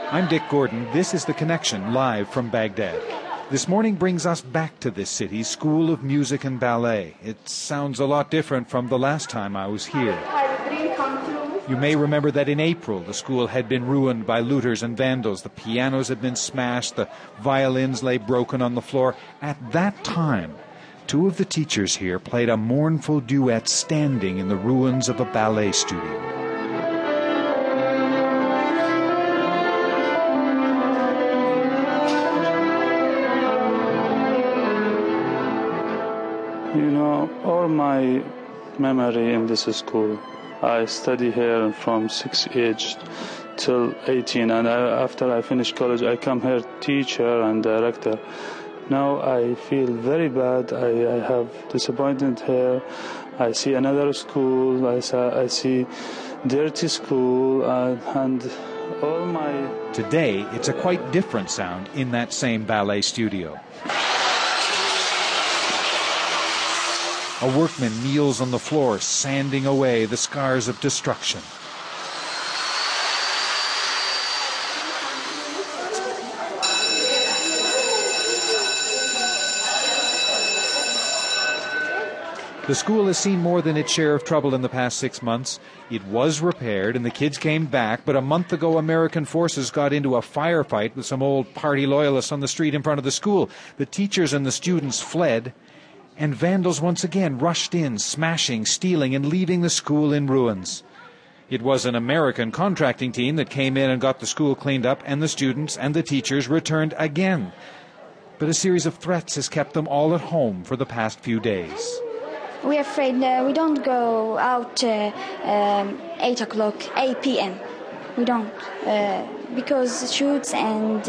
I'm Dick Gordon. This is The Connection, live from Baghdad. This morning brings us back to this city's School of Music and Ballet. It sounds a lot different from the last time I was here. You may remember that in April, the school had been ruined by looters and vandals. The pianos had been smashed, the violins lay broken on the floor. At that time, two of the teachers here played a mournful duet standing in the ruins of a ballet studio. You know, all my memory in this school, I study here from 6 age till 18, and after I finish college, I come here teacher and director. Now I feel very bad. I have disappointed here. I see another school. I see dirty school, and all my... Today, it's a quite different sound in that same ballet studio. A workman kneels on the floor, sanding away the scars of destruction. The school has seen more than its share of trouble in the past 6 months. It was repaired and the kids came back, but a month ago American forces got into a firefight with some old party loyalists on the street in front of the school. The teachers and the students fled, and vandals once again rushed in, smashing, stealing, and leaving the school in ruins. It was an American contracting team that came in and got the school cleaned up, and the students and the teachers returned again. But a series of threats has kept them all at home for the past few days. We're afraid we don't go out 8 p.m. We don't, because shoots and...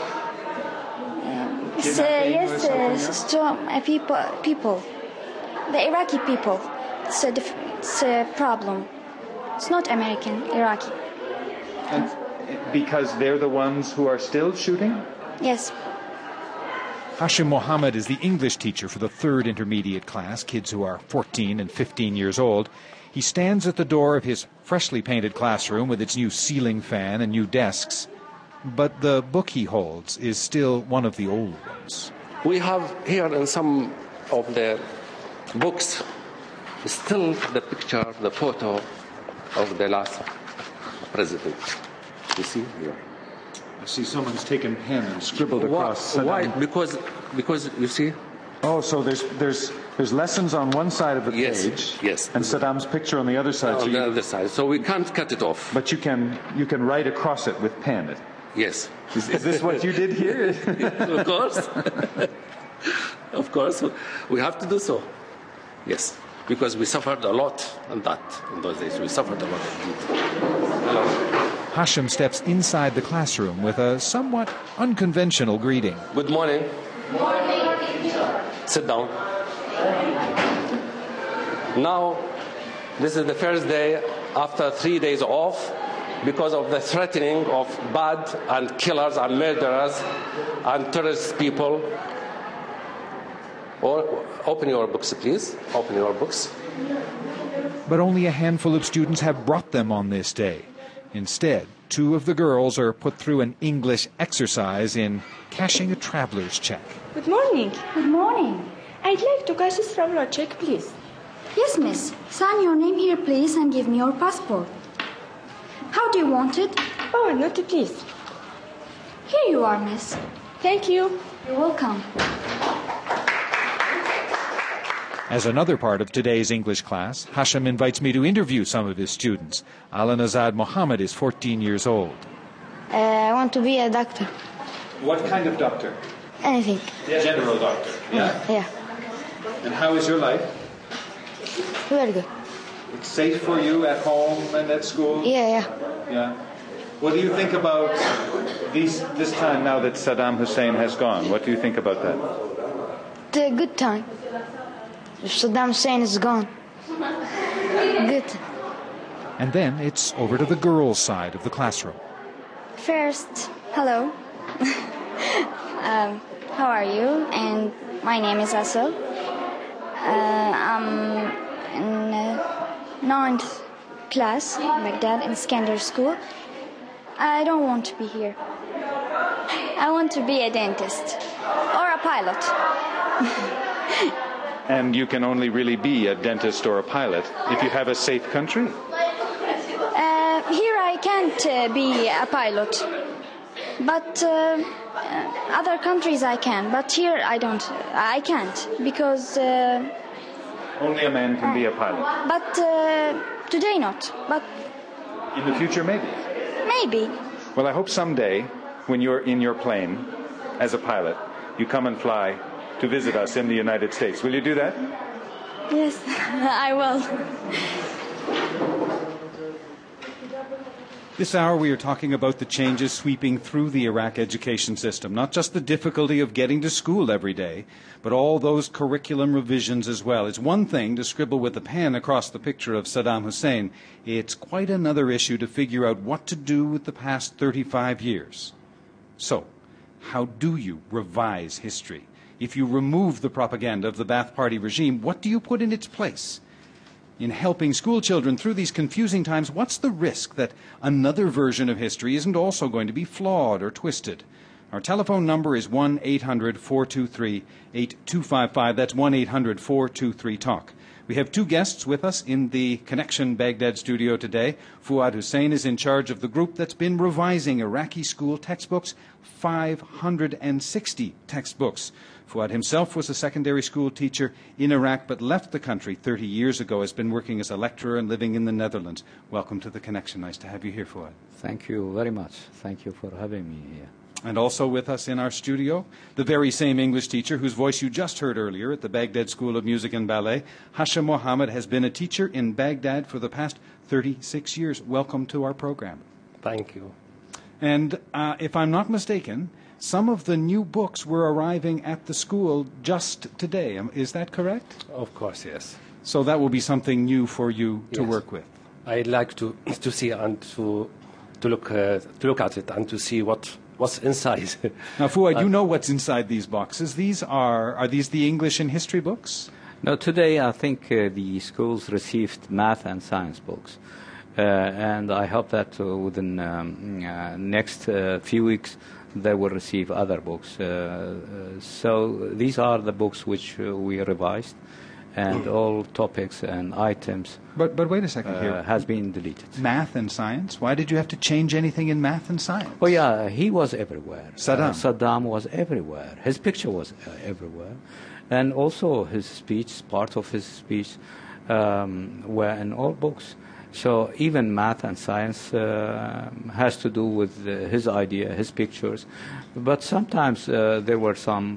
people, the Iraqi people. It's a problem. It's not American, Iraqi. And because they're the ones who are still shooting? Yes. Hashim Mohammed is the English teacher for the third intermediate class, kids who are 14 and 15 years old. He stands at the door of his freshly painted classroom with its new ceiling fan and new desks. But the book he holds is still one of the old ones. We have here in some of the books still the picture, the photo of the last president. You see here? I see someone's taken pen and scribbled across. Why? Because you see. Oh, so there's lessons on one side of the page, yes, and Saddam's picture on the other side. On the other side, so we can't cut it off. But you can write across it with pen. Yes. Is this what you did here? Of course. Of course, we have to do so. Yes, because we suffered a lot in those days. We suffered a lot indeed. Hello. Hashim steps inside the classroom with a somewhat unconventional greeting. Good morning. Good morning. Sit down. Now, this is the first day after 3 days off because of the threatening of bad and killers and murderers and terrorist people. Open your books, please. Open your books. But only a handful of students have brought them on this day. Instead, two of the girls are put through an English exercise in cashing a traveler's check. Good morning. Good morning. I'd like to cash this traveler check, please. Yes, miss. Sign your name here, please, and give me your passport. How do you want it? Oh, not please. Here you are, miss. Thank you. You're welcome. As another part of today's English class, Hashim invites me to interview some of his students. Alanazad Mohammed is 14 years old. I want to be a doctor. What kind of doctor? Anything. General doctor, yeah? Yeah. And how is your life? Very good. It's safe for you at home and at school? Yeah. Yeah. What do you think about this time now that Saddam Hussein has gone? What do you think about that? It's a good time. Saddam Hussein is gone. Good. And then it's over to the girls' side of the classroom. First, hello. How are you? And my name is Asel. I'm in 9th class in Baghdad in Iskandar School. I don't want to be here. I want to be a dentist or a pilot. And you can only really be a dentist or a pilot if you have a safe country. Here I can't be a pilot, but other countries I can. But here I can't because. Only a man can be a pilot. But today not. But in the future, maybe. Maybe. Well, I hope someday, when you're in your plane as a pilot, you come and fly to visit us in the United States. Will you do that? Yes, I will. This hour we are talking about the changes sweeping through the Iraq education system, not just the difficulty of getting to school every day, but all those curriculum revisions as well. It's one thing to scribble with a pen across the picture of Saddam Hussein. It's quite another issue to figure out what to do with the past 35 years. So, how do you revise history? If you remove the propaganda of the Ba'ath Party regime, what do you put in its place? In helping school children through these confusing times, what's the risk that another version of history isn't also going to be flawed or twisted? Our telephone number is 1-800-423-8255. That's 1-800-423-TALK. We have two guests with us in the Connection Baghdad studio today. Fuad Hussein is in charge of the group that's been revising Iraqi school textbooks, 560 textbooks. Fuad himself was a secondary school teacher in Iraq but left the country 30 years ago, has been working as a lecturer and living in the Netherlands. Welcome to the Connection. Nice to have you here, Fuad. Thank you very much. Thank you for having me here. And also with us in our studio, the very same English teacher whose voice you just heard earlier at the Baghdad School of Music and Ballet. Hashim Mohammed has been a teacher in Baghdad for the past 36 years. Welcome to our program. Thank you. And if I'm not mistaken, some of the new books were arriving at the school just today. Is that correct? Of course, yes. So that will be something new for you to work with. I'd like to see and to look at it and to see what's inside. Now, Fuad, you know what's inside these boxes. Are these the English and history books? No, today I think the schools received math and science books. And I hope that within next few weeks they will receive other books. So these are the books which we revised, and all topics and items. But wait a second here. Has been deleted. Math and science? Why did you have to change anything in math and science? Oh yeah, he was everywhere. Saddam was everywhere. His picture was everywhere, and also his speech, part of his speech, were in all books. So even math and science has to do with his idea, his pictures. But sometimes there were some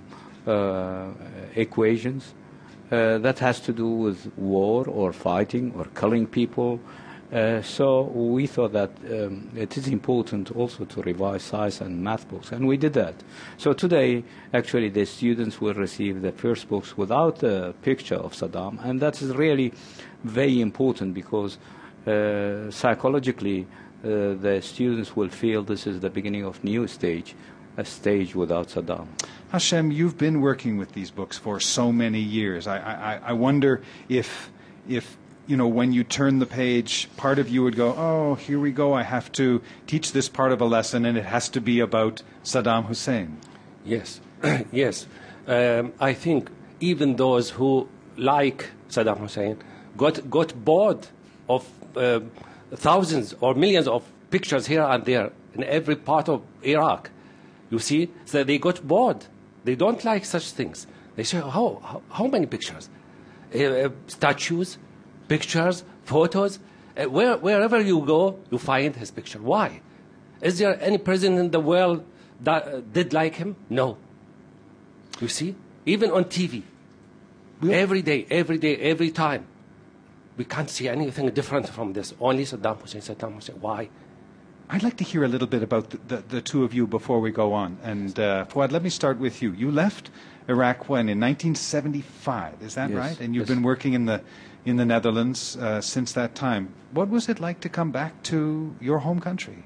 equations that has to do with war or fighting or killing people. So we thought that it is important also to revise science and math books, and we did that. So today, actually, the students will receive the first books without a picture of Saddam, and that is really very important because psychologically, the students will feel this is the beginning of new stage, a stage without Saddam. Hashem, you've been working with these books for so many years. I wonder if when you turn the page, part of you would go, oh, here we go, I have to teach this part of a lesson, and it has to be about Saddam Hussein. Yes, yes. I think even those who like Saddam Hussein got bored of thousands or millions of pictures here and there in every part of Iraq. You see, so they got bored. They don't like such things. They say, how many pictures? Statues, pictures, photos. Wherever you go, you find his picture. Why? Is there any president in the world that did like him? No. You see, even on TV, every day, every time. We can't see anything different from this. Only Saddam Hussein. Why? I'd like to hear a little bit about the two of you before we go on. And Fuad, let me start with you. You left Iraq when? In 1975, is that right? And you've been working in the Netherlands since that time. What was it like to come back to your home country?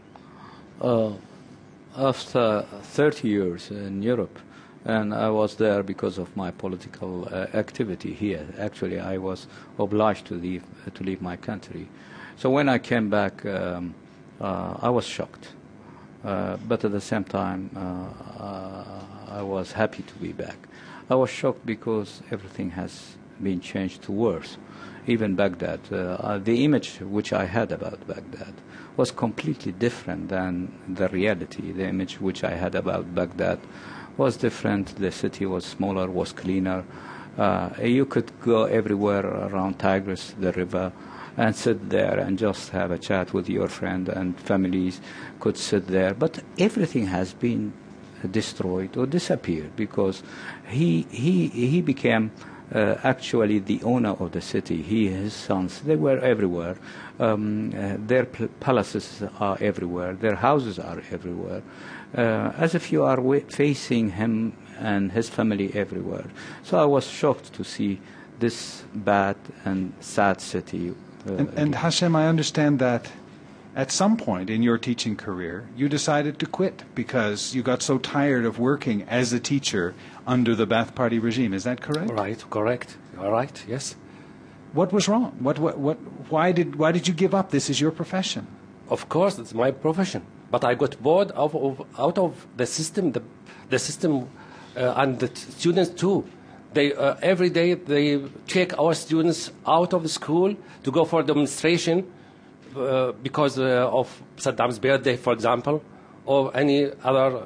After 30 years in Europe, and I was there because of my political activity here. Actually, I was obliged to leave my country. So when I came back, I was shocked. but at the same time, I was happy to be back. I was shocked because everything has been changed to worse. Even Baghdad, the image which I had about Baghdad was completely different than the reality. The image which I had about Baghdad was different. The city was smaller, was cleaner. You could go everywhere around Tigris, the river, and sit there and just have a chat with your friend, and families could sit there. But everything has been destroyed or disappeared because he became actually the owner of the city. He, his sons, they were everywhere. Their palaces are everywhere. Their houses are everywhere. As if you are facing him and his family everywhere. So I was shocked to see this bad and sad city. And Hashem, I understand that at some point in your teaching career, you decided to quit because you got so tired of working as a teacher under the Ba'ath Party regime. Is that correct? Right, correct. All right, yes. What was wrong? Why did you give up? This is your profession. Of course, it's my profession. But I got bored out of the system, the system, and the students too. They every day they take our students out of the school to go for demonstration because of Saddam's birthday, for example, or any other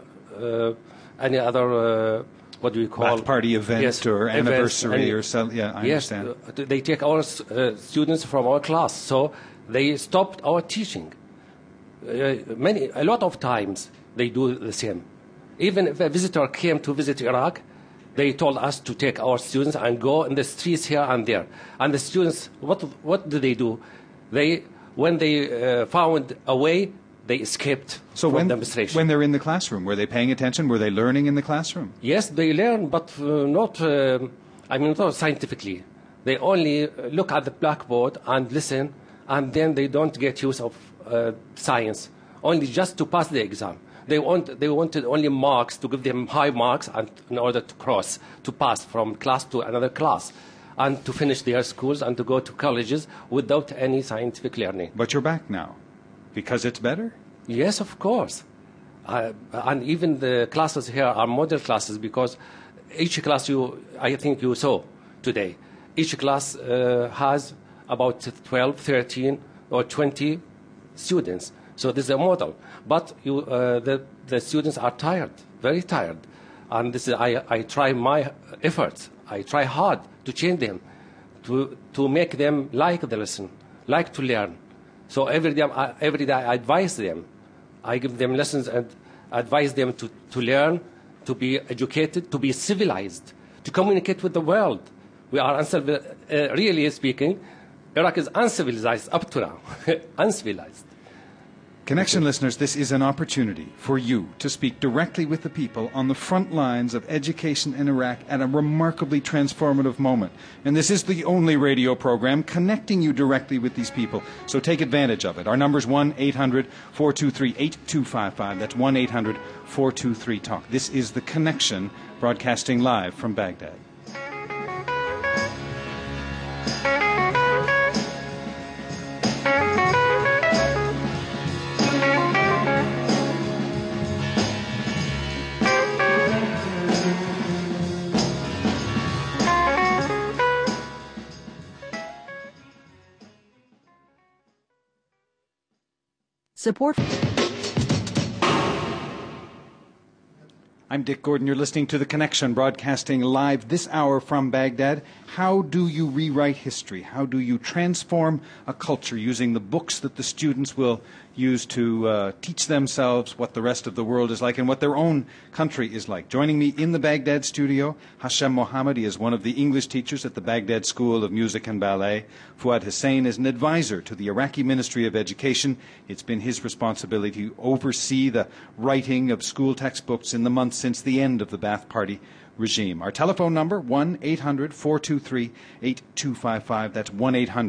what do we call Ba'ath Party event, yes, or anniversary or something. Yeah, I understand. They take our students from our class, so they stopped our teaching. A lot of times they do the same. Even if a visitor came to visit Iraq, they told us to take our students and go in the streets here and there. And the students, what do? When they found a way, they escaped from demonstration. When they're in the classroom, were they paying attention? Were they learning in the classroom? Yes, they learn, but not scientifically. They only look at the blackboard and listen, and then they don't get use of science, only just to pass the exam. They wanted only marks, to give them high marks and in order to pass from class to another class and to finish their schools and to go to colleges without any scientific learning. But you're back now because it's better? Yes, of course. And even the classes here are model classes because each class I think you saw today, each class has about 12, 13 or 20 students. So this is a model. But the students are tired, very tired. And this is, I try my efforts. I try hard to change them, to make them like the lesson, like to learn. So every day I advise them. I give them lessons and advise them to learn, to be educated, to be civilized, to communicate with the world. We are really speaking, Iraq is uncivilized up to now, uncivilized. Connection listeners, this is an opportunity for you to speak directly with the people on the front lines of education in Iraq at a remarkably transformative moment. And this is the only radio program connecting you directly with these people. So take advantage of it. Our number is 1-800-423-8255. That's 1-800-423-TALK. This is The Connection, broadcasting live from Baghdad. Support. I'm Dick Gordon. You're listening to The Connection, broadcasting live this hour from Baghdad. How do you rewrite history? How do you transform a culture using the books that the students will use to teach themselves what the rest of the world is like and what their own country is like? Joining me in the Baghdad studio, Hashem Mohammadi is one of the English teachers at the Baghdad School of Music and Ballet. Fuad Hussein is an advisor to the Iraqi Ministry of Education. It's been his responsibility to oversee the writing of school textbooks in the months since the end of the Ba'ath Party regime. Our telephone number, 1-800-423-8255. That's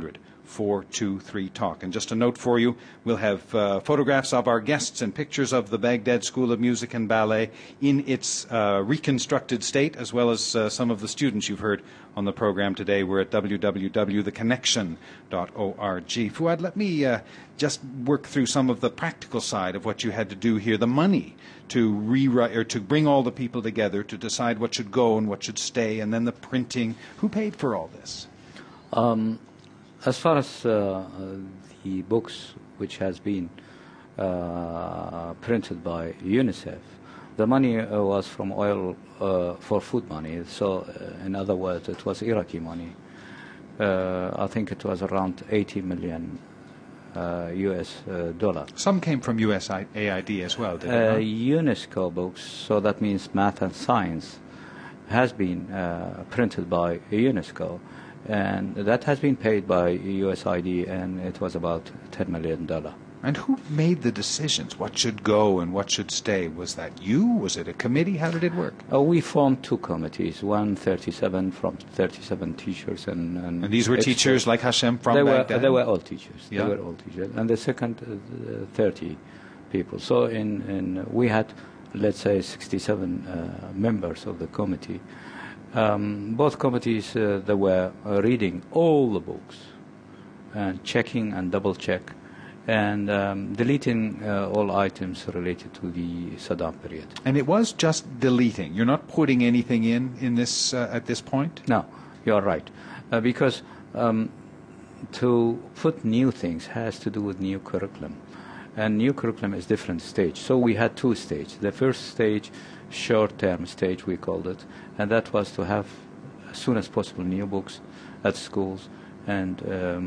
423-TALK. And just a note for you, we'll have photographs of our guests and pictures of the Baghdad School of Music and Ballet in its reconstructed state, as well as some of the students you've heard on the program today. We're at www.theconnection.org. Fuad, let me just work through some of the practical side of what you had to do here, the money to rewrite or to bring all the people together to decide what should go and what should stay, and then the printing. Who paid for all this? As far as the books which has been printed by UNICEF, the money was from oil for food money. So, in other words, it was Iraqi money. I think it was around 80 million US dollar. Some came from USAID as well, did it not? UNESCO books, so that means math and science, has been printed by UNESCO. And that has been paid by USAID, and it was about $10 million. And who made the decisions? What should go and what should stay? Was that you? Was it a committee? How did it work? We formed two committees, one 37 teachers. And these were teachers like Hashem from Baghdad? They were all teachers. Yeah. They were all teachers. And the second, 30 people. So we had, let's say, 67 members of the committee. Both committees, they were reading all the books and checking and double-check and deleting all items related to the Saddam period. And it was just deleting. You're not putting anything in this at this point? No, you're right. Because to put new things has to do with new curriculum. And new curriculum is different stage. So we had two stages. The first stage, short-term stage, we called it, and that was to have, as soon as possible, new books at schools, and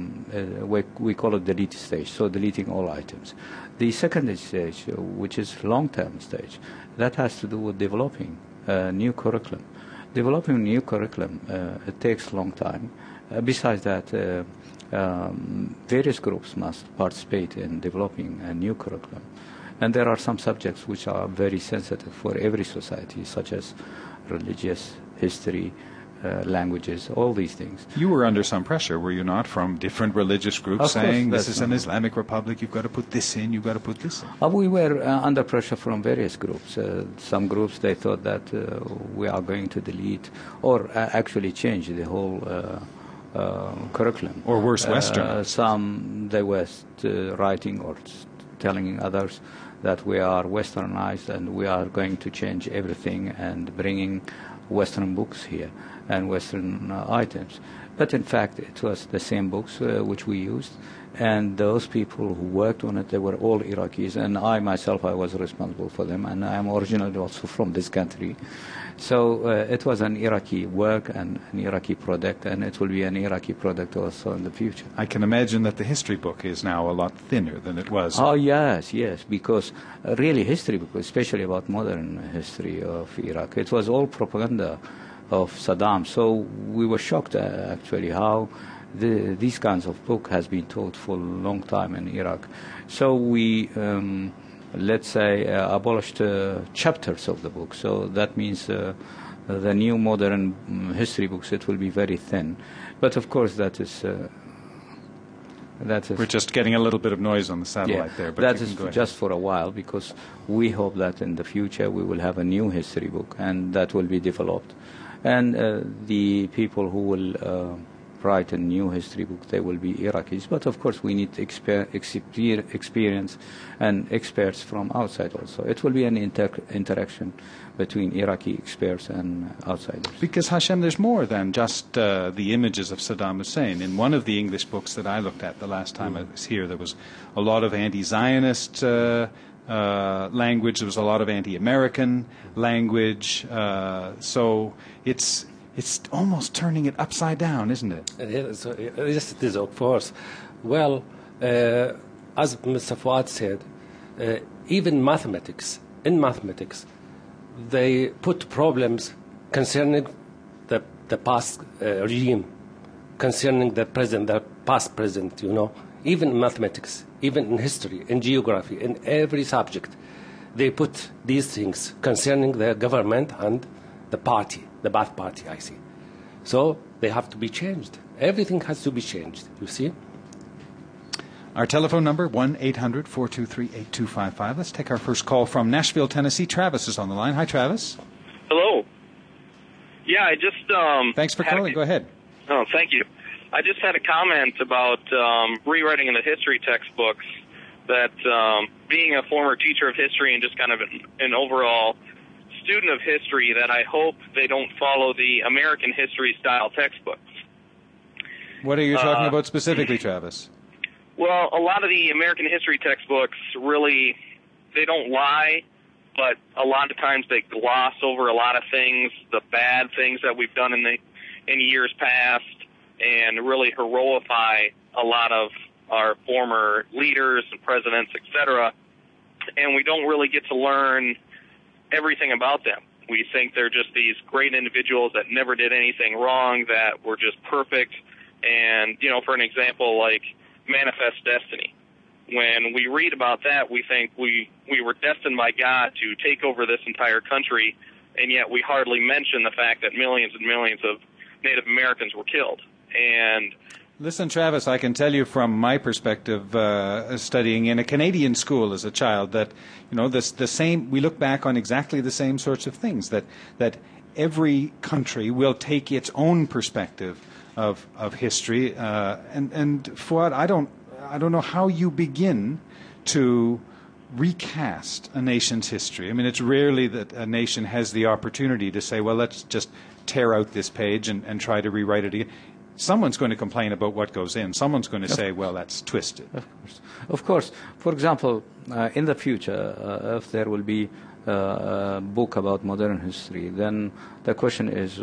we call it delete stage, so deleting all items. The second stage, which is long-term stage, that has to do with developing new curriculum. Developing new curriculum, it takes a long time. Besides that, various groups must participate in developing a new curriculum. And there are some subjects which are very sensitive for every society, such as religious, history, languages, all these things. You were under some pressure, were you not, from different religious groups saying this is an Islamic republic, you've got to put this in, you've got to put this in? We were under pressure from various groups. Some groups, they thought that we are going to delete or actually change the whole curriculum. Or worse, Western. Some, they were writing or telling others that we are westernized and we are going to change everything and bringing Western books here and Western items. But in fact, it was the same books which we used, and those people who worked on it, they were all Iraqis, and I myself, I was responsible for them, and I am originally also from this country. So it was an Iraqi work and an Iraqi product, and it will be an Iraqi product also in the future. I can imagine that the history book is now a lot thinner than it was. Oh, yes, because really history book, especially about modern history of Iraq, it was all propaganda of Saddam. So we were shocked, actually, how these kinds of book has been taught for a long time in Iraq. So we... let's say, abolished chapters of the book. So that means the new modern history books, it will be very thin. But of course, that is... We're just getting a little bit of noise on the satellite there. But that is just for a while, because we hope that in the future we will have a new history book, and that will be developed. And the people who will... write a new history book, they will be Iraqis. But of course we need experience and experts from outside also. It will be an interaction between Iraqi experts and outsiders. Because Hashem, there's more than just the images of Saddam Hussein. In one of the English books that I looked at the last time I was here, there was a lot of anti-Zionist language, there was a lot of anti-American language. So it's almost turning it upside down, isn't it? Yes, it is, of course. Well, as Mr. Fuad said, even mathematics, they put problems concerning the past regime, concerning the present, the past present, Even in mathematics, even in history, in geography, in every subject, they put these things concerning the government and the party. The Ba'ath Party, I see. So they have to be changed. Everything has to be changed, you see. Our telephone number, 1-800-423-8255. Let's take our first call from Nashville, Tennessee. Travis is on the line. Hi, Travis. Hello. Yeah, I just... Thanks for calling. Go ahead. Oh, thank you. I just had a comment about rewriting in the history textbooks, that being a former teacher of history and just kind of an overall student of history, that I hope they don't follow the American history style textbooks. What are you talking about specifically, Travis? Well, a lot of the American history textbooks really, they don't lie, but a lot of times they gloss over a lot of things, the bad things that we've done in years past, and really heroify a lot of our former leaders and presidents, etc. And we don't really get to learn everything about them. We think they're just these great individuals that never did anything wrong, that were just perfect. And, for an example, like Manifest Destiny. When we read about that, we think we were destined by God to take over this entire country, and yet we hardly mention the fact that millions and millions of Native Americans were killed. And listen, Travis, I can tell you from my perspective, studying in a Canadian school as a child, that the same. We look back on exactly the same sorts of things. That every country will take its own perspective of history, and Fuad, I don't know how you begin to recast a nation's history. I mean, it's rarely that a nation has the opportunity to say, well, let's just tear out this page and try to rewrite it again. Someone's going to complain about what goes in. Someone's going to say, well, that's twisted. Of course. For example, in the future, if there will be a book about modern history, then the question is,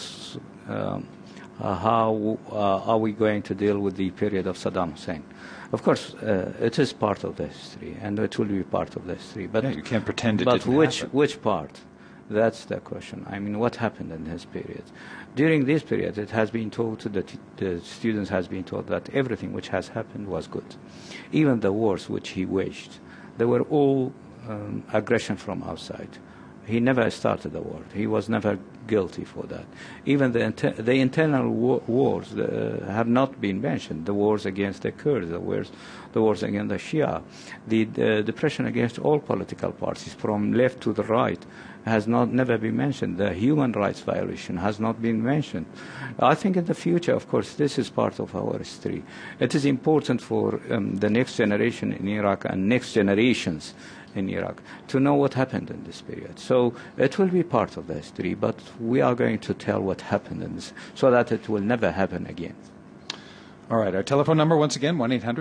how are we going to deal with the period of Saddam Hussein? Of course, it is part of the history, and it will be part of the history. But you can't pretend it didn't happen. Which part? That's the question. I mean, what happened in his period? During this period, it has been taught, the students has been taught that everything which has happened was good. Even the wars which he waged, they were all aggression from outside. He never started the war. He was never guilty for that. Even the internal wars have not been mentioned. The wars against the Kurds, the wars against the Shia, the depression against all political parties, from left to the right, has never been mentioned. The human rights violation has not been mentioned. I think in the future, of course, this is part of our history. It is important for the next generation in Iraq and next generations in Iraq to know what happened in this period. So it will be part of the history, but we are going to tell what happened in this so that it will never happen again. All right, our telephone number, once again,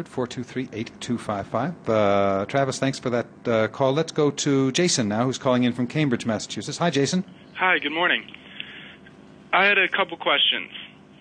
1-800-423-8255. Travis, thanks for that call. Let's go to Jason now, who's calling in from Cambridge, Massachusetts. Hi, Jason. Hi, good morning. I had a couple questions.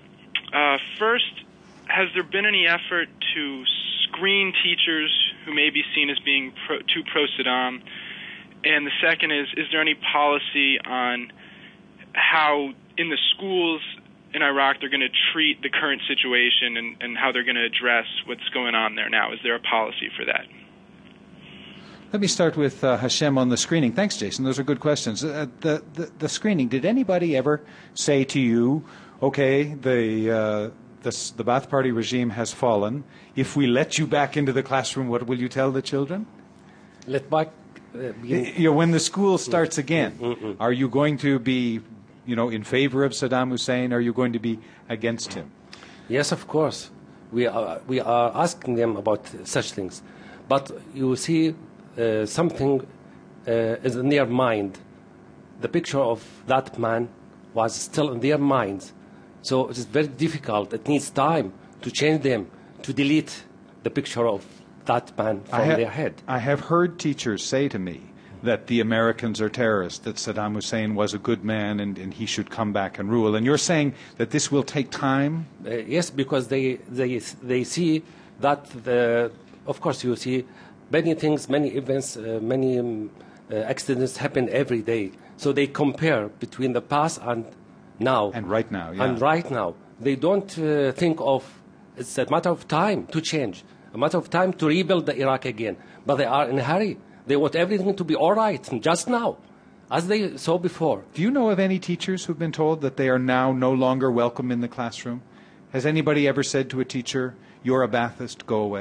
First, has there been any effort to screen teachers who may be seen as being too pro-Saddam? And the second is there any policy on how in the schools in Iraq they're going to treat the current situation and how they're going to address what's going on there now? Is there a policy for that? Let me start with Hashem on the screening. Thanks, Jason. Those are good questions. The screening, did anybody ever say to you, okay, the Ba'ath Party regime has fallen. If we let you back into the classroom, what will you tell the children? Let back. When the school starts again, are you going to be, in favor of Saddam Hussein? Are you going to be against him? Yes, of course. We are asking them about such things, but you see, something is in their mind. The picture of that man was still in their minds. So it is very difficult. It needs time to change them, to delete the picture of that man from their head. I have heard teachers say to me that the Americans are terrorists, that Saddam Hussein was a good man and he should come back and rule. And you're saying that this will take time? Yes, because they see that, of course, you see many things, many events, many accidents happen every day. So they compare between the past and now. And right now, yeah. And right now. They don't think of, it's a matter of time to change, a matter of time to rebuild the Iraq again. But they are in a hurry. They want everything to be all right just now, as they saw before. Do you know of any teachers who've been told that they are now no longer welcome in the classroom? Has anybody ever said to a teacher, you're a Ba'athist, go away?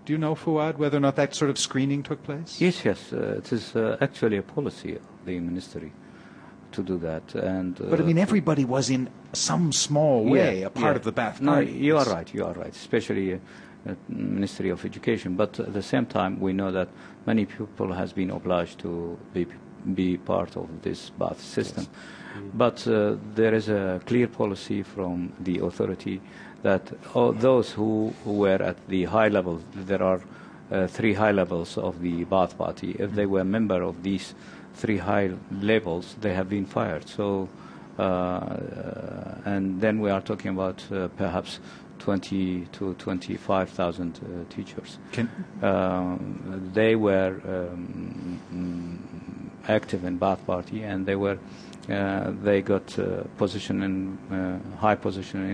Do you know, Fuad, whether or not that sort of screening took place? Yes. It is actually a policy of the ministry to do that. But I mean, everybody was in some small way a part of the Ba'ath Party. No, you are right, especially Ministry of Education. But at the same time, we know that many people has been obliged to be part of this Ba'ath system. Yes. But there is a clear policy from the authority that those who were at the high level, there are 3 high levels of the Ba'ath Party. If they were a member of these 3 high levels, they have been fired. So, and then we are talking about perhaps 20 to 25,000 teachers. They were active in Ba'ath Party, and they got position in high position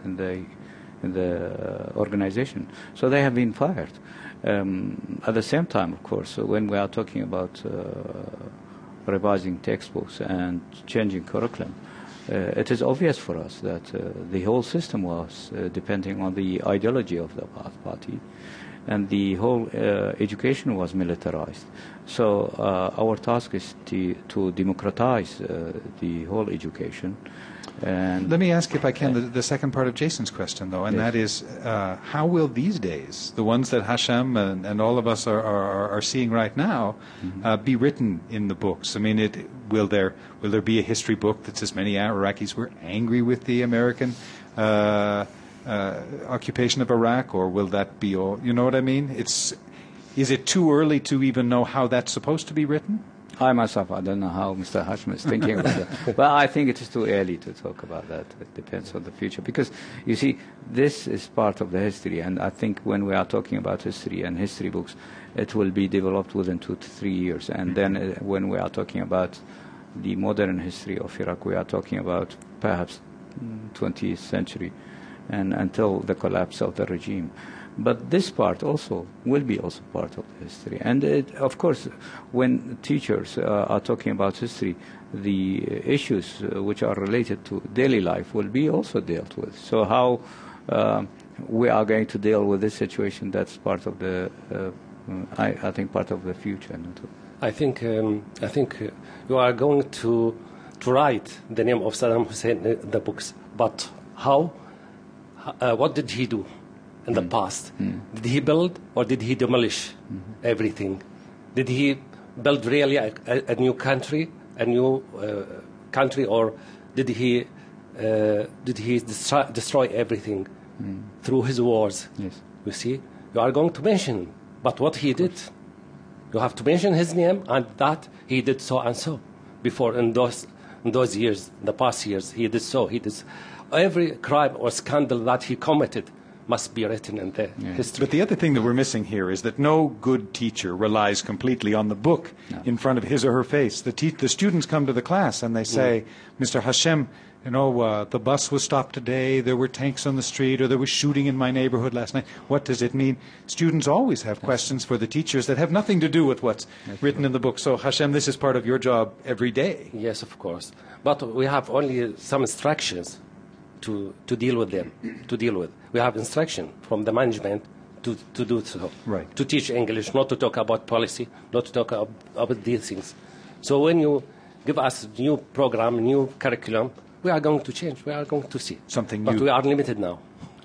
in the organization. So they have been fired. At the same time, of course, when we are talking about revising textbooks and changing curriculum, it is obvious for us that the whole system was depending on the ideology of the Ba'ath Party, and the whole education was militarized. So our task is to democratize the whole education. And let me ask, if I can, the second part of Jason's question, though, and that is, how will these days, the ones that Hasham and all of us are seeing right now, be written in the books? I mean, will there be a history book that says many Iraqis were angry with the American occupation of Iraq, or will that be all? You know what I mean? Is it too early to even know how that's supposed to be written? I myself, I don't know how Mr. Hashim is thinking about that. But I think it is too early to talk about that. It depends on the future. Because, you see, this is part of the history. And I think when we are talking about history and history books, it will be developed within 2 to 3 years. And then when we are talking about the modern history of Iraq, we are talking about perhaps 20th century and until the collapse of the regime. But this part also will be also part of the history. And of course, when teachers are talking about history, the issues which are related to daily life will be also dealt with. So how we are going to deal with this situation, that's part of the, I think, part of the future. I think you are going to write the name of Saddam Hussein in the books. But how? What did he do in the past? Did he build or did he demolish everything? Did he build really a new country, or did he destroy everything through his wars? Yes. You see, you are going to mention, but what he did, you have to mention his name and that he did so and so before in those years, in the past years, he did so. Every crime or scandal that he committed must be written in the history. But the other thing that we're missing here is that no good teacher relies completely on the book in front of his or her face. The students come to the class and they say, Mr. Hashem, the bus was stopped today, there were tanks on the street, or there was shooting in my neighborhood last night. What does it mean? Students always have questions for the teachers that have nothing to do with what's written in the book. So, Hashem, this is part of your job every day. Yes, of course. But we have only some instructions to deal with them, We have instruction from the management to do so. Right. To teach English, not to talk about policy, not to talk about these things. So when you give us new program, new curriculum, we are going to change. We are going to see. Something new. But we are limited now.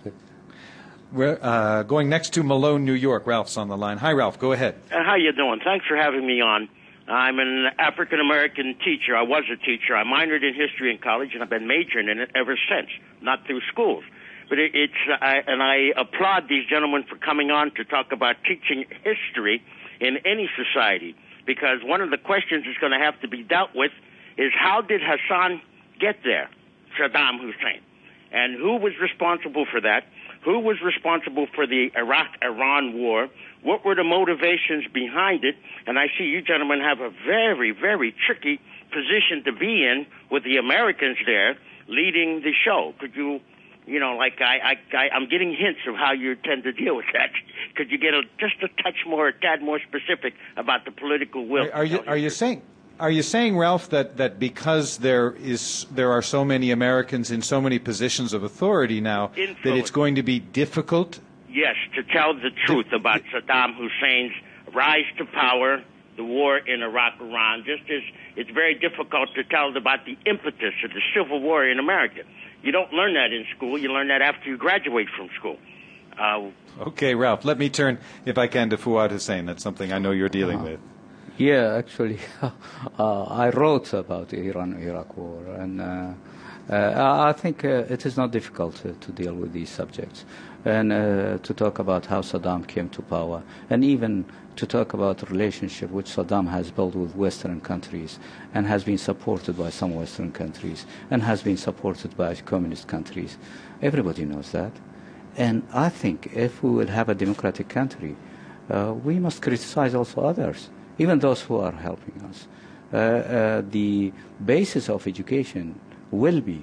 We're going next to Malone, New York. Ralph's on the line. Hi, Ralph. Go ahead. How you doing? Thanks for having me on. I'm an African-American teacher. I was a teacher. I minored in history in college, and I've been majoring in it ever since, not through schools. But I applaud these gentlemen for coming on to talk about teaching history in any society, because one of the questions that's going to have to be dealt with is how did Hassan get there, Saddam Hussein? And who was responsible for that? Who was responsible for the Iraq-Iran war? What were the motivations behind it? And I see you gentlemen have a very, very tricky position to be in with the Americans there leading the show. Could you, I'm getting hints of how you tend to deal with that. Could you get just a tad more specific about the political will? Are you saying, Ralph, that because there are so many Americans in so many positions of authority now, that it's going to be difficult Yes, to tell the truth about Saddam Hussein's rise to power, the war in Iraq-Iran. It's very difficult to tell about the impetus of the civil war in America. You don't learn that in school. You learn that after you graduate from school. Okay, Ralph, let me turn, if I can, to Fuad Hussein. That's something I know you're dealing with. Yeah, actually, I wrote about the Iran-Iraq war, and I think it is not difficult to deal with these subjects, and to talk about how Saddam came to power, and even to talk about the relationship which Saddam has built with Western countries, and has been supported by some Western countries, and has been supported by communist countries. Everybody knows that. And I think if we will have a democratic country, we must criticize also others, even those who are helping us. The basis of education will be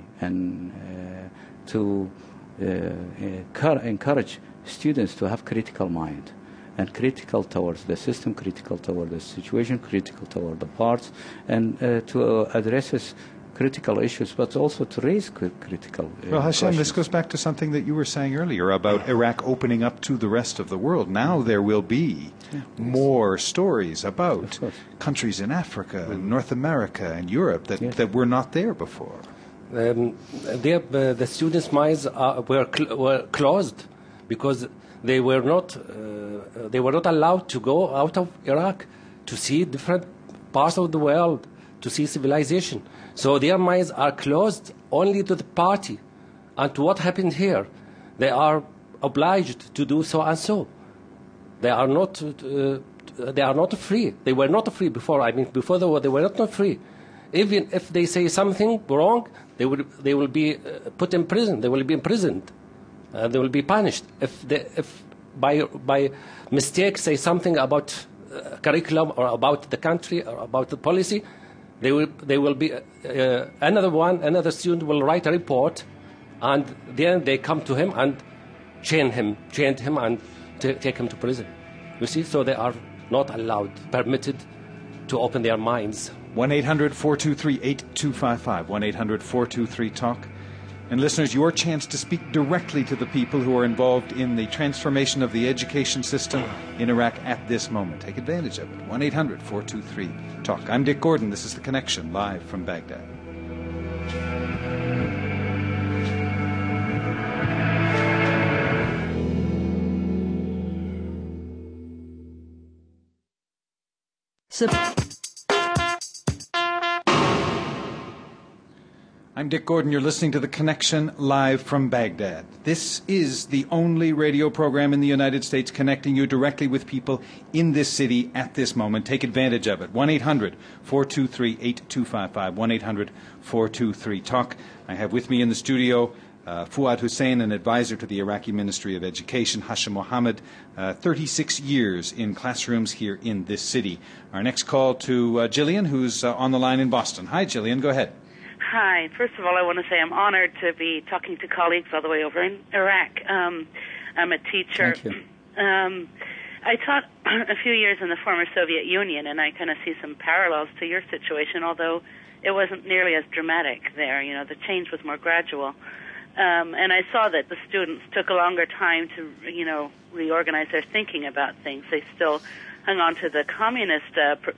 to encourage students to have critical mind, and critical towards the system, critical toward the situation, critical toward the parts, and to address critical issues, but also to raise critical Well, Hashem, questions. this goes back to something that you were saying earlier about Iraq opening up to the rest of the world. Now there will be more stories about countries in Africa, and North America, and Europe that were not there before. The students' minds were closed because they were not allowed to go out of Iraq to see different parts of the world, to see civilization. So their minds are closed only to the party and to what happened here. They are obliged to do so and so. They are not free. They were not free before. I mean, before the war, they were not free. Even if they say something wrong, they will be put in prison. They will be imprisoned. They will be punished. If by mistake say something about curriculum or about the country or about the policy, they will be another student will write a report, and then they come to him and chain him and take him to prison. You see, so they are not permitted to open their minds. 1-800-423-8255, 1-800-423-TALK. And listeners, your chance to speak directly to the people who are involved in the transformation of the education system in Iraq at this moment. Take advantage of it. 1-800-423-TALK. I'm Dick Gordon. This is The Connection, live from Baghdad. I'm Dick Gordon. You're listening to The Connection live from Baghdad. This is the only radio program in the United States connecting you directly with people in this city at this moment. Take advantage of it. 1-800-423-8255, 1-800-423-TALK. I have with me in the studio Fuad Hussein, an advisor to the Iraqi Ministry of Education, Hashim Mohammed, 36 years in classrooms here in this city. Our next call to Jillian, who's on the line in Boston. Hi, Jillian. Go ahead. Hi. First of all, I want to say I'm honored to be talking to colleagues all the way over in Iraq. I'm a teacher. Thank you. I taught a few years in the former Soviet Union, and I kind of see some parallels to your situation, although it wasn't nearly as dramatic there. You know, the change was more gradual. And I saw that the students took a longer time to, reorganize their thinking about things. They still hung on to the communist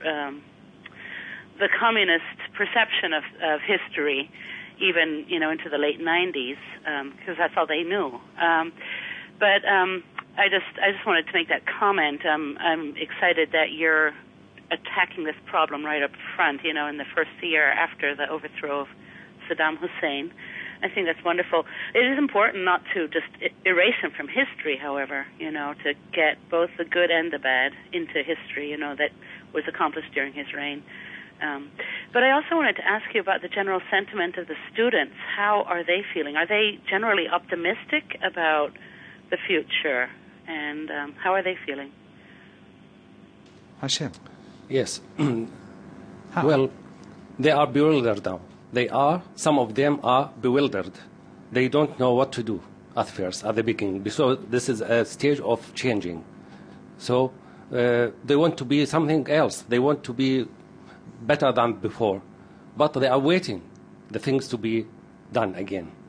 perception of history, even into the late 90s, because that's all they knew. But I just wanted to make that comment. I'm excited that you're attacking this problem right up front. In the first year after the overthrow of Saddam Hussein. I think that's wonderful. It is important not to just erase him from history, however, to get both the good and the bad into history, that was accomplished during his reign. But I also wanted to ask you about the general sentiment of the students. How are they feeling? Are they generally optimistic about the future? And how are they feeling? Hashem. Yes. Well, they are bewildered now. Some of them are bewildered. They don't know what to do at first, at the beginning. So this is a stage of changing. So they want to be something else. They want to be better than before. But they are waiting the things to be done again.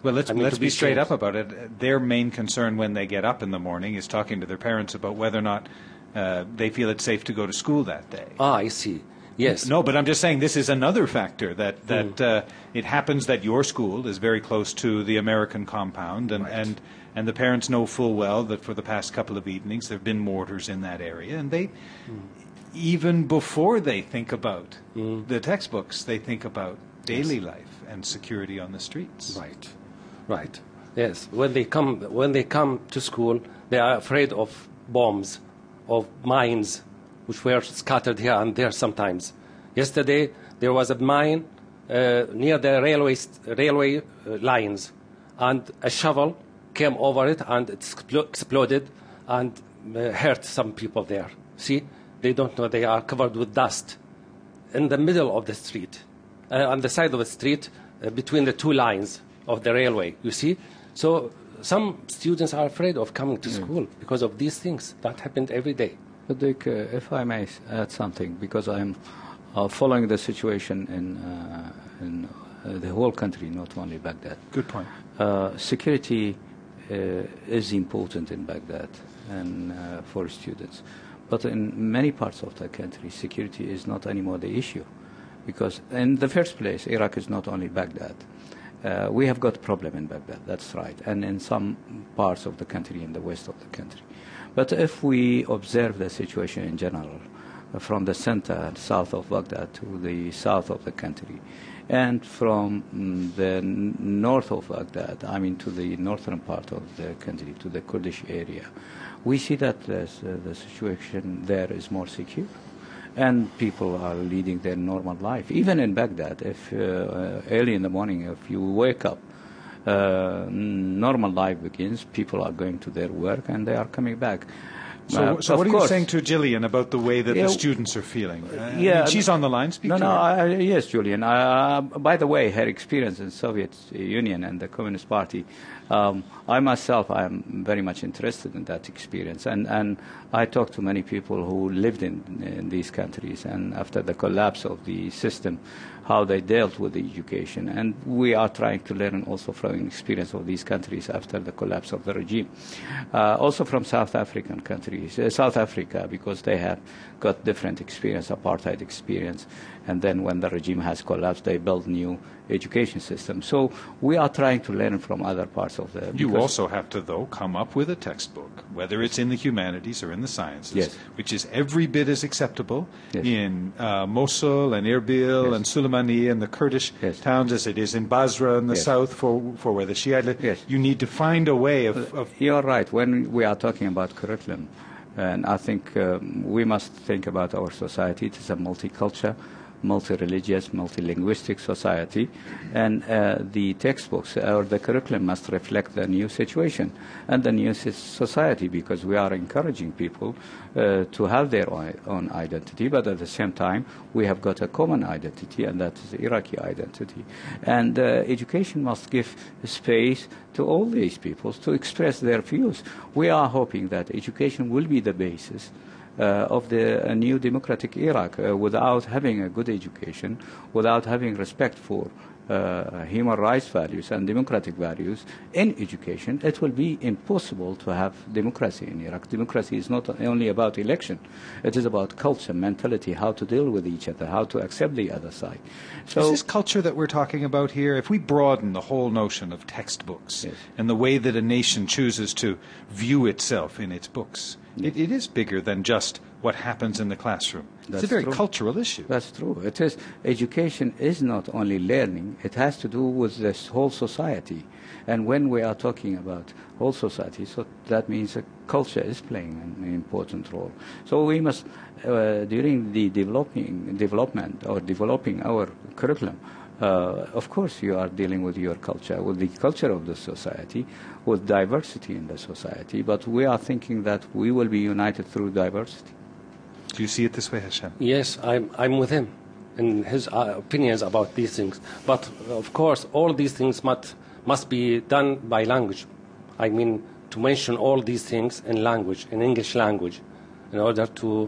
Well, let's to be straight changed. up about it. Their main concern when they get up in the morning is talking to their parents about whether or not they feel it's safe to go to school that day. Ah, I see. Yes. No, but I'm just saying this is another factor that it happens that your school is very close to the American compound, and the parents know full well that for the past couple of evenings there have been mortars in that area, and they even before they think about the textbooks, they think about daily life and security on the streets. Right. Yes. When they come to school, they are afraid of bombs, of mines, which were scattered here and there sometimes. Yesterday there was a mine near the railway lines, and a shovel came over it and it exploded and hurt some people there. See, they don't know they are covered with dust in the middle of the street, on the side of the street between the two lines of the railway. You see, so some students are afraid of coming to school because of these things that happened every day. But Dick, if I may add something, because I'm following the situation in the whole country, not only Baghdad. Good point. Security is important in Baghdad and for students. But in many parts of the country, security is not anymore the issue. Because in the first place, Iraq is not only Baghdad. We have got a problem in Baghdad, that's right, and in some parts of the country, in the west of the country. But if we observe the situation in general, from the center and south of Baghdad to the south of the country, and from the north of Baghdad, I mean to the northern part of the country, to the Kurdish area, we see that the situation there is more secure. And people are leading their normal life. Even in Baghdad, if early in the morning, if you wake up, normal life begins. People are going to their work and they are coming back. So what are you saying to Gillian about the way that the students are feeling? I mean, she's on the line. Speak to her. Yes, Julian. By the way, her experience in Soviet Union and the Communist Party, I myself, I am very much interested in that experience. And I talked to many people who lived in these countries, and after the collapse of the system, how they dealt with the education. And we are trying to learn also from the experience of these countries after the collapse of the regime. Also from South African countries, South Africa, because they have got different experience, apartheid experience. And then when the regime has collapsed, they build new education system. So we are trying to learn from other parts of the... You also have to, though, come up with a textbook, whether it's in the humanities or in the sciences, which is every bit as acceptable in Mosul and Erbil and Suleimani and the Kurdish towns as it is in Basra in the south for where the Shiite live. You need to find a way of... You're right. When we are talking about curriculum, and I think we must think about our society. It is a multicultural, multi-religious, multilinguistic society, and the textbooks or the curriculum must reflect the new situation and the new society, because we are encouraging people to have their own identity, but at the same time we have got a common identity, and that is the Iraqi identity. And education must give space to all these peoples to express their views. We are hoping that education will be the basis of the new democratic Iraq. Without having a good education, without having respect for human rights values and democratic values in education, it will be impossible to have democracy in Iraq. Democracy is not only about election. It is about culture, mentality, how to deal with each other, how to accept the other side. So, is this culture that we're talking about here, if we broaden the whole notion of textbooks and the way that a nation chooses to view itself in its books, it is bigger than just what happens in the classroom. It's a very cultural issue. That's true. It is. Education is not only learning. It has to do with this whole society. And when we are talking about whole society, so that means culture is playing an important role. So we must, during the development or developing our curriculum, of course you are dealing with your culture, with the culture of the society, with diversity in the society, but we are thinking that we will be united through diversity. Do you see it this way, Hashem? Yes, I'm with him in his opinions about these things. But, of course, all these things must be done by language. I mean, to mention all these things in language, in English language, in order to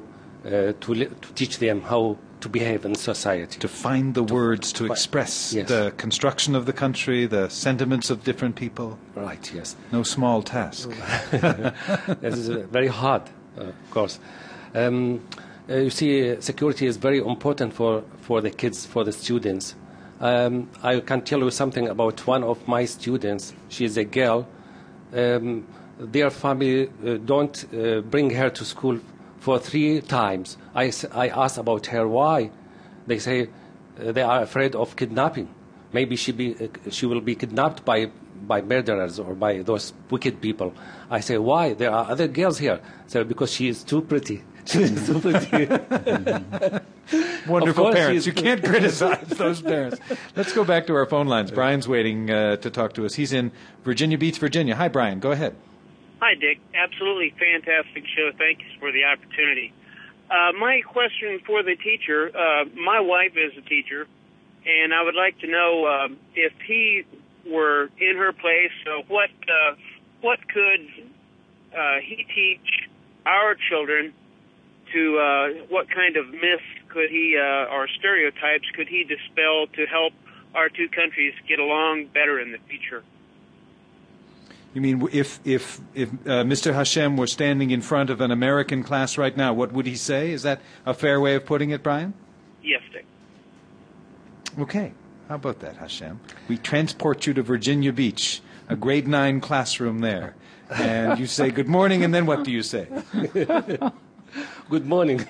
to teach them how to behave in society. To find the words to express yes. the construction of the country, the sentiments of different people. Right, yes. No small task. This is very hard, of course. You see, security is very important for the kids, for the students. I can tell you something about one of my students. She is a girl. Their family don't bring her to school for 3 times. I asked about her why. They say they are afraid of kidnapping. Maybe she will be kidnapped by murderers or by those wicked people. I say, why? There are other girls here. So because she is too pretty. She is too pretty. Wonderful parents. You can't criticize those parents. Let's go back to our phone lines. Brian's waiting to talk to us. He's in Virginia Beach, Virginia. Hi, Brian. Go ahead. Hi, Dick. Absolutely fantastic show. Thanks for the opportunity. My question for the teacher, my wife is a teacher, and I would like to know if he were in her place, what could he teach our children to, what kind of myths could he, or stereotypes could he dispel to help our two countries get along better in the future? You mean if Mr. Hashem were standing in front of an American class right now, what would he say? Is that a fair way of putting it, Brian? Yes, Dick. Okay. How about that, Hashem? We transport you to Virginia Beach, a grade 9 classroom there, and you say good morning, and then what do you say? Good morning.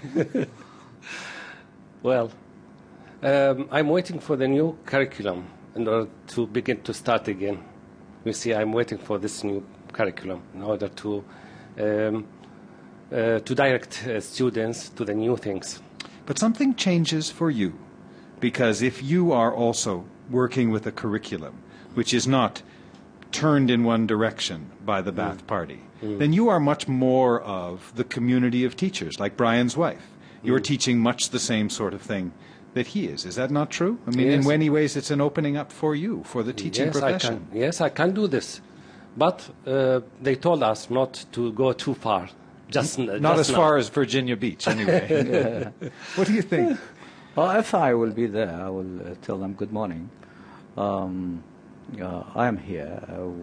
Well, I'm waiting for the new curriculum in order to begin to start again. You see, I'm waiting for this new curriculum in order to direct students to the new things. But something changes for you, because if you are also working with a curriculum which is not turned in one direction by the Ba'ath Party, then you are much more of the community of teachers, like Brian's wife. You're teaching much the same sort of thing that he is. Is that not true? I mean, Yes. in many ways, it's an opening up for you, for the teaching profession. I can do this. But they told us not to go too far. Not as far as Virginia Beach, anyway. What do you think? Well, if I will be there, I will tell them good morning. I am here.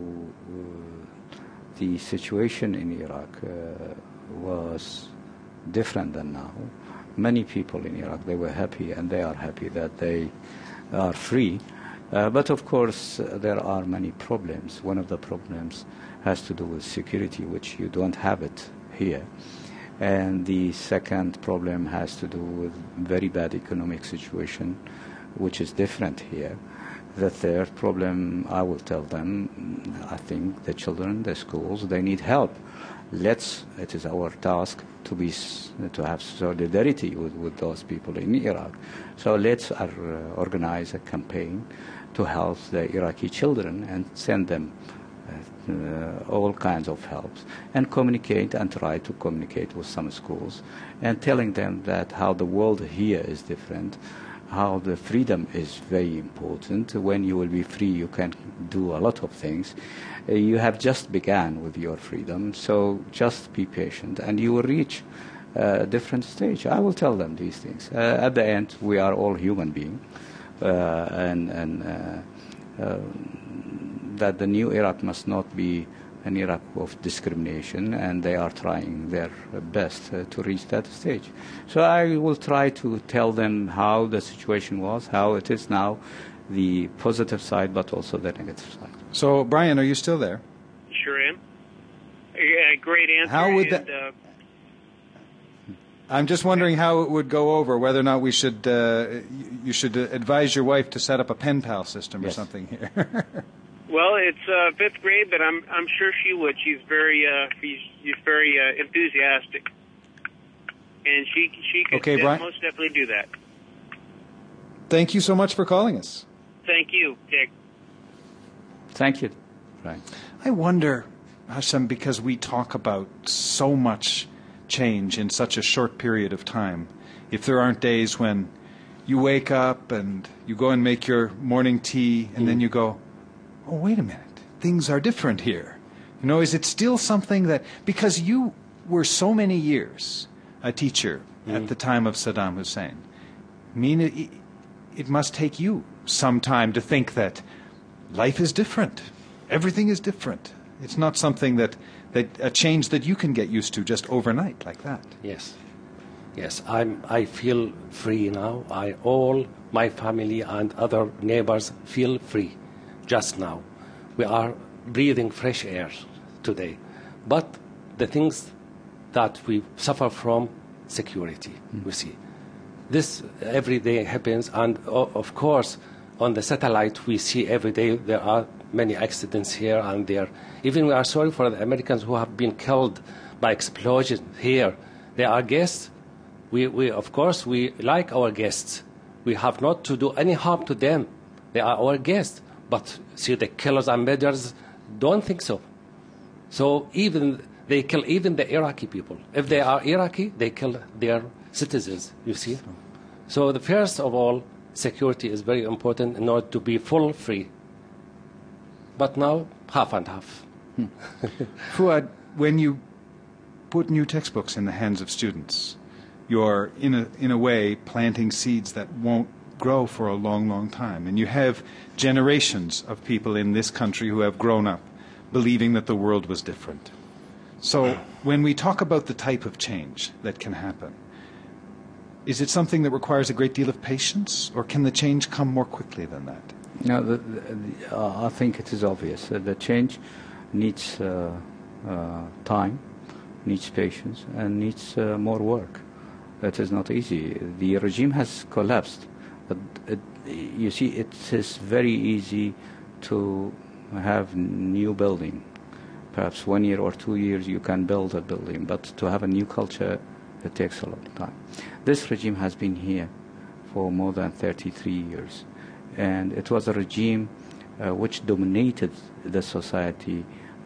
The situation in Iraq was different than now. Many people in Iraq, they were happy, and they are happy that they are free. But of course, there are many problems. One of the problems has to do with security, which you don't have it here. And the second problem has to do with very bad economic situation, which is different here. The third problem, I will tell them, I think the children, the schools, they need help. It is our task to have solidarity with those people in Iraq. So let's organize a campaign to help the Iraqi children and send them all kinds of helps, and communicate and try to communicate with some schools and telling them that how the world here is different, how the freedom is very important. When you will be free, you can do a lot of things. You have just begun with your freedom, so just be patient and you will reach a different stage. I will tell them these things. At the end, we are all human beings, and that the new Iraq must not be an Iraq of discrimination, and they are trying their best to reach that stage. So I will try to tell them how the situation was, how it is now, the positive side, but also the negative side. So, Brian, are you still there? Sure am. Yeah, great answer. How would that? I'm just wondering how it would go over, whether or not we should, you should advise your wife to set up a pen pal system or something here. Well, it's 5th grade, but I'm sure she would. She's very enthusiastic, and she could most definitely do that. Thank you so much for calling us. Thank you, Dick. Thank you. Right. I wonder, Hashem, because we talk about so much change in such a short period of time, if there aren't days when you wake up and you go and make your morning tea and then you go, oh, wait a minute, things are different here. You know, is it still something that, because you were so many years a teacher at the time of Saddam Hussein. I mean, it must take you some time to think that life is different. Everything is different. It's not something that a change that you can get used to just overnight like that. Yes. Yes, I feel free now. All my family and other neighbors feel free just now. We are breathing fresh air today. But the things that we suffer from, security, we see. This every day happens, and of course, on the satellite we see every day there are many accidents here and there. Even we are sorry for the Americans who have been killed by explosions here. They are guests. We of course, we like our guests. We have not to do any harm to them. They are our guests. But see, the killers and murderers don't think so. So they kill even the Iraqi people. If they are Iraqi, they kill their citizens, you see. So the first of all, security is very important in order to be full free. But now, half and half. Fuad, when you put new textbooks in the hands of students, you're, in a way, planting seeds that won't grow for a long, long time. And you have generations of people in this country who have grown up believing that the world was different. So when we talk about the type of change that can happen, is it something that requires a great deal of patience, or can the change come more quickly than that? No, I think it is obvious that the change needs time, needs patience, and needs more work. That is not easy. The regime has collapsed. But you see, it is very easy to have new building. Perhaps 1 year or 2 years you can build a building, but to have a new culture, it takes a long time. This regime has been here for more than 33 years, and it was a regime which dominated the society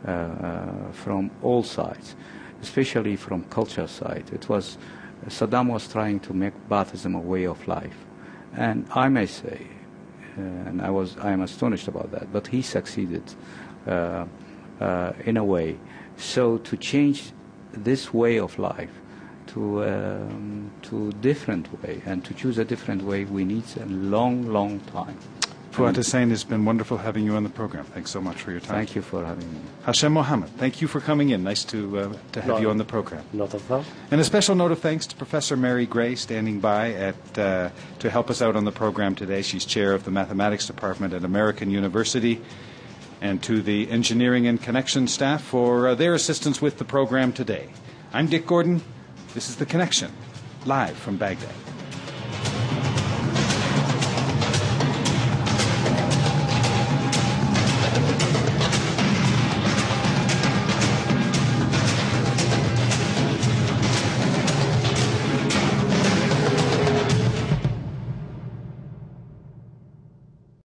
from all sides, especially from culture side. Saddam was trying to make Baathism a way of life, and I may say, and I am astonished about that, but he succeeded in a way. So to change this way of life to different way, and to choose a different way, we need a long, long time. Fuad Hussein, it's been wonderful having you on the program. Thanks so much for your time. Thank you for having me. Hashem Mohammed, thank you for coming in. Nice to have you on the program. Not at all. And a special note of thanks to Professor Mary Gray, standing by to help us out on the program today. She's chair of the mathematics department at American University, and to the engineering and connection staff for their assistance with the program today. I'm Dick Gordon. This is The Connection, live from Baghdad.